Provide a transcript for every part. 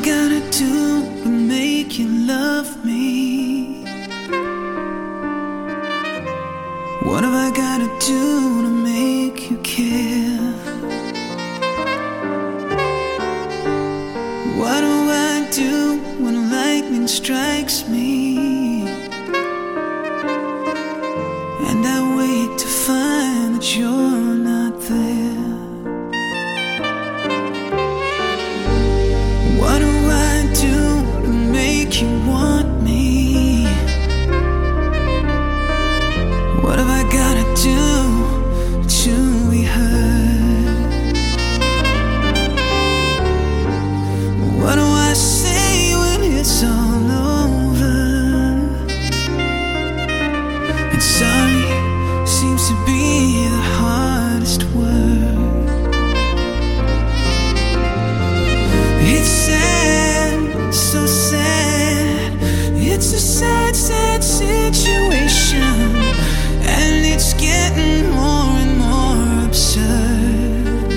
gotta do to make you love me? What have I gotta do to make you care? What do I do when lightning strikes me? And I wait to find that you're not there. What do I do to make you want me? What have I gotta do to be heard? What do I say when it's all over? And sorry seems to be the hardest word. It's sad, so sad. It's a sad, sad situation, and it's getting more and more absurd.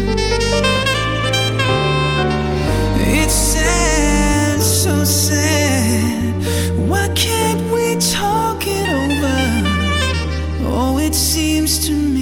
It's sad, so sad. Why can't we talk it over? Oh, it seems to me